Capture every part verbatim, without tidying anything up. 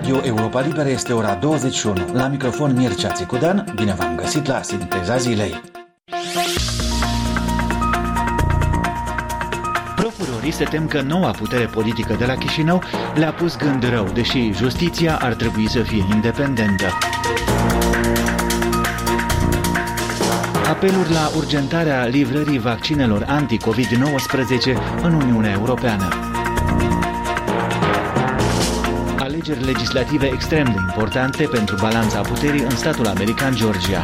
Radio Europa Liberă este ora douăzeci și unu. La microfon Mircea Țicudan, bine v-am găsit la Sinteza Zilei. Procurorii se tem că noua putere politică de la Chișinău le-a pus gând rău, deși justiția ar trebui să fie independentă. Apeluri la urgentarea livrării vaccinelor anti-covid nouăsprezece în Uniunea Europeană. Alegeri legislative extrem de importante pentru balanța puterii în statul american Georgia.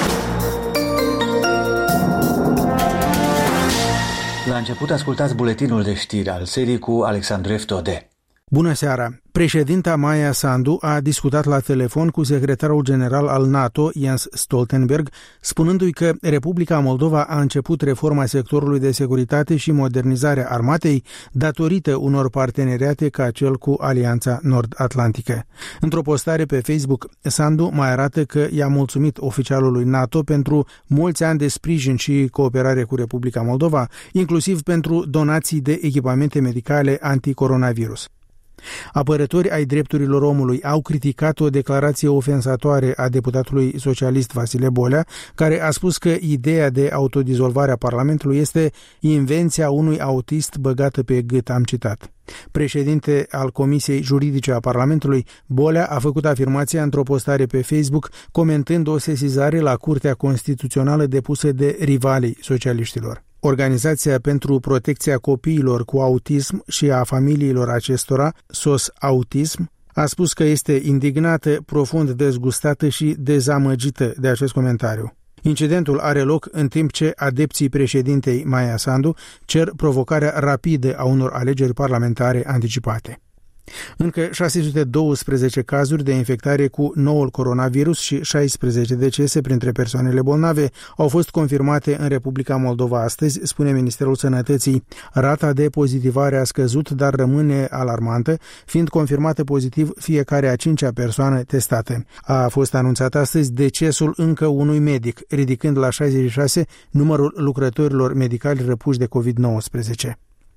La început ascultați buletinul de știri al serii cu Alexandru Eftode. Bună seara! Președinta Maia Sandu a discutat la telefon cu secretarul general al NATO, Jens Stoltenberg, spunându-i că Republica Moldova a început reforma sectorului de securitate și modernizarea armatei datorită unor parteneriate ca cel cu Alianța Nord-Atlantică. Într-o postare pe Facebook, Sandu mai arată că i-a mulțumit oficialului NATO pentru mulți ani de sprijin și cooperare cu Republica Moldova, inclusiv pentru donații de echipamente medicale anticoronavirus. Apărători ai drepturilor omului au criticat o declarație ofensatoare a deputatului socialist Vasile Bolea, care a spus că ideea de autodizolvare a Parlamentului este invenția unui autist băgată pe gât, am citat. Președinte al Comisiei Juridice a Parlamentului, Bolea a făcut afirmația într-o postare pe Facebook, comentând o sesizare la Curtea Constituțională depusă de rivalii socialiștilor. Organizația pentru protecția copiilor cu autism și a familiilor acestora, S O S Autism, a spus că este indignată, profund dezgustată și dezamăgită de acest comentariu. Incidentul are loc în timp ce adepții președintei Maia Sandu cer provocarea rapidă a unor alegeri parlamentare anticipate. Încă șase sute douăsprezece cazuri de infectare cu noul coronavirus și șaisprezece decese printre persoanele bolnave au fost confirmate în Republica Moldova astăzi, spune Ministerul Sănătății. Rata de pozitivare a scăzut, dar rămâne alarmantă, fiind confirmată pozitiv fiecare a cincea persoană testată. A fost anunțat astăzi decesul încă unui medic, ridicând la șaizeci și șase numărul lucrătorilor medicali răpuși de covid nouăsprezece.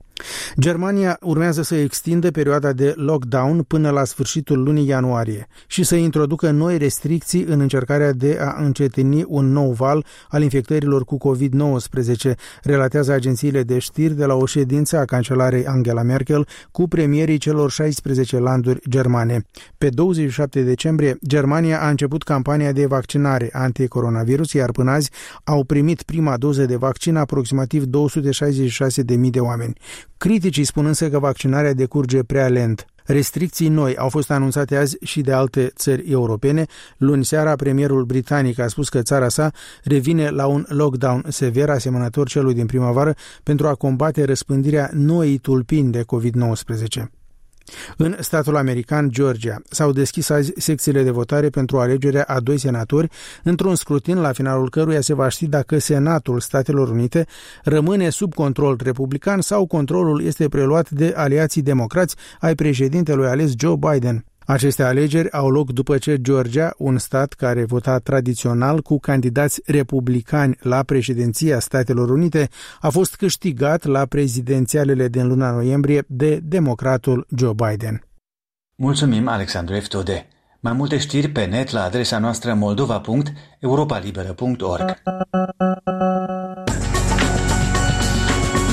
Germania urmează să extindă perioada de lockdown până la sfârșitul lunii ianuarie și să introducă noi restricții în încercarea de a încetini un nou val al infectărilor cu covid nouăsprezece, relatează agențiile de știri de la o ședință a cancelarei Angela Merkel cu premierii celor șaisprezece landuri germane. Pe douăzeci și șapte decembrie, Germania a început campania de vaccinare anti-coronavirus, iar până azi au primit prima doză de vaccin aproximativ două sute șaizeci și șase de mii de oameni. Criticii spun însă că vaccinarea decurge prea lent. Restricții noi au fost anunțate azi și de alte țări europene. Luni seara, premierul britanic a spus că țara sa revine la un lockdown sever asemănător celui din primăvară pentru a combate răspândirea noii tulpini de covid nouăsprezece. În statul american Georgia s-au deschis azi secțiile de votare pentru alegerea a doi senatori, într-un scrutin la finalul căruia se va ști dacă Senatul Statelor Unite rămâne sub control republican sau controlul este preluat de aliații democrați ai președintelui ales Joe Biden. Aceste alegeri au loc după ce Georgia, un stat care vota tradițional cu candidați republicani la președinția Statelor Unite, a fost câștigat la prezidențialele din luna noiembrie de democratul Joe Biden. Mulțumim, Alexandru Eftode. Mai multe știri pe net la adresa noastră moldova punct europa liberă punct org.